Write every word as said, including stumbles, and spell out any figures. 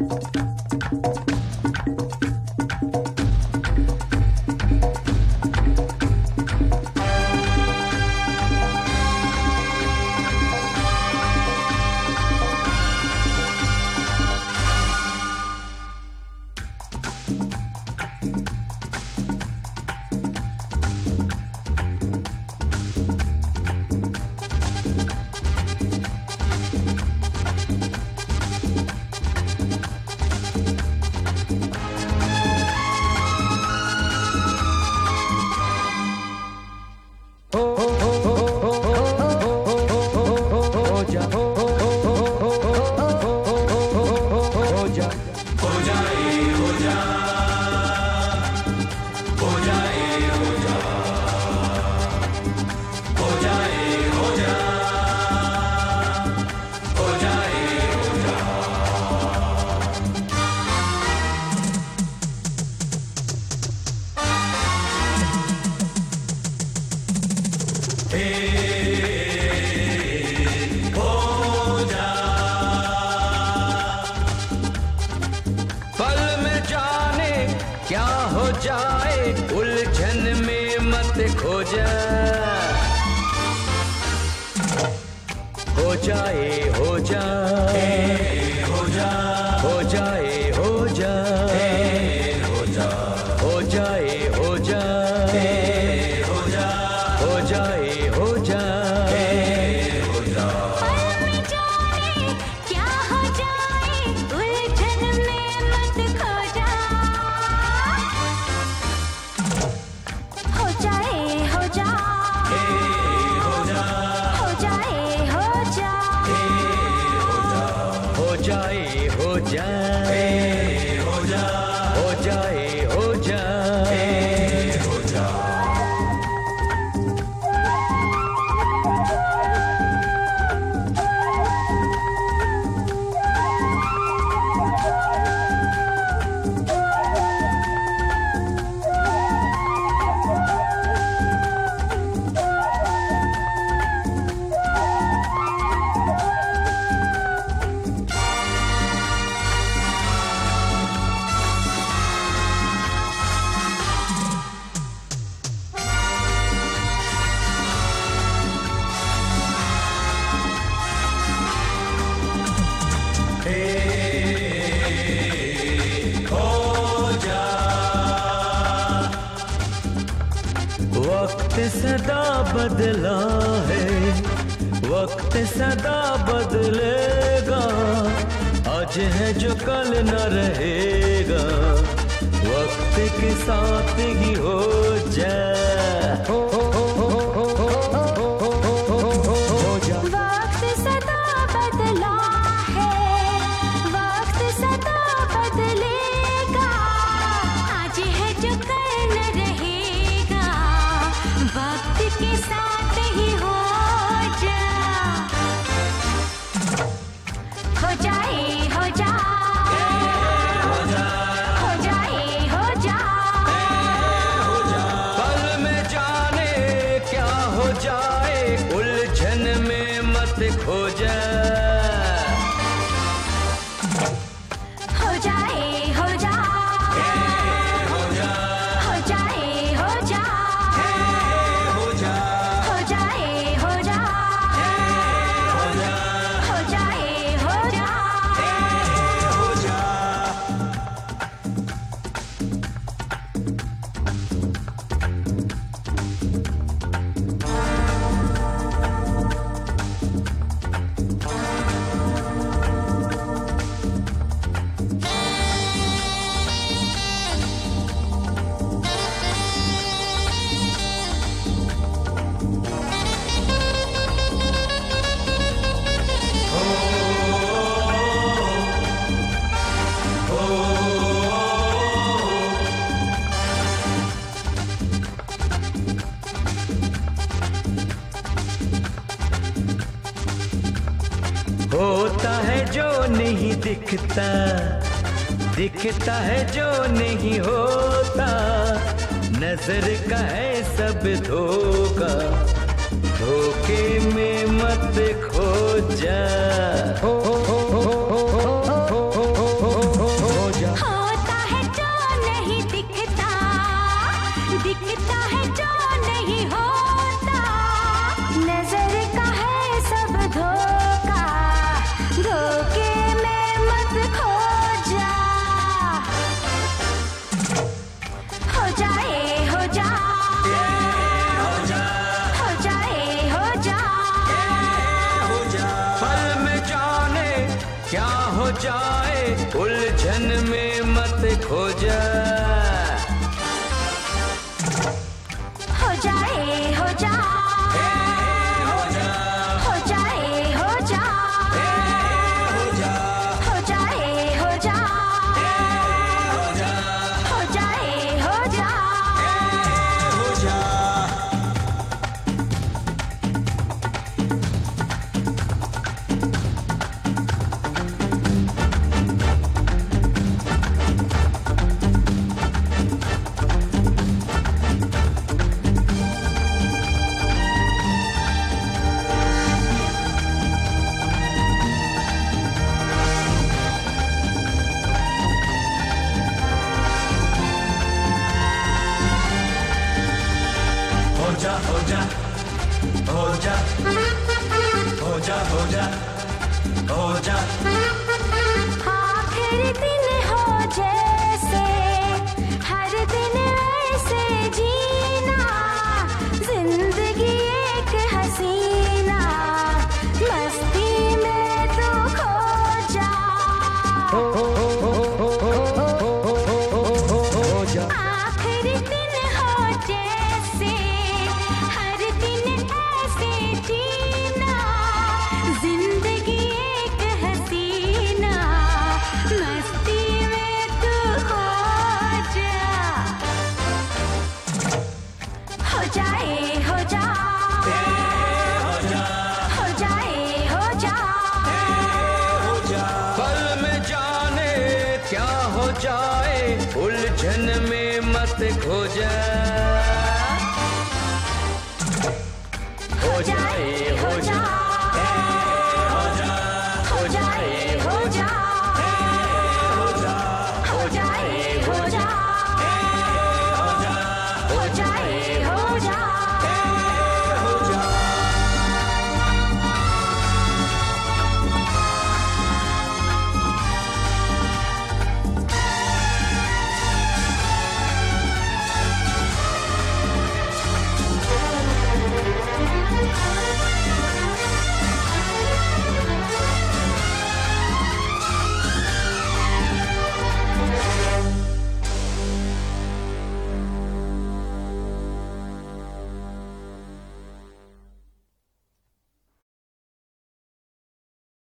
सदा बदला है, वक्त सदा बदलेगा, आज है जो कल न रहेगा, वक्त के साथ ही हो जाए, हो हो हो हो हो हो हो हो हो जा। वक्त सदा बदला है, वक्त सदा बदलेगा, आज है जो कल न रहेगा, वक्त के साथ ही हो जा। हो जाए हो जा, हो जाए हो जा, पल में जाने क्या हो जाए, उलझन में मत खो जा। हो जाए हो जा, हो जाए हो जा, हो जाए हो जा, हो जाए हो जा। होता है जो नहीं दिखता, दिखता है जो नहीं होता, नजर का है सब धोखा, धोखे में मत खो जा। हो हो हो हो हो हो हो हो हो जा हो जा हो जा हो जा आखिर दिन हो जैसे हर दिन ऐसे जीना जिंदगी एक हसीना मस्ती में तू खो जा आखिर दिन हो जैसे हर दिन ऐसे जीना जिंदगी एक हसीना मस्ती में तू खो जा हो जाए हो जा हो जाए हो जा पल में जाने क्या हो जाए उलझन में मत खो जा हो जाए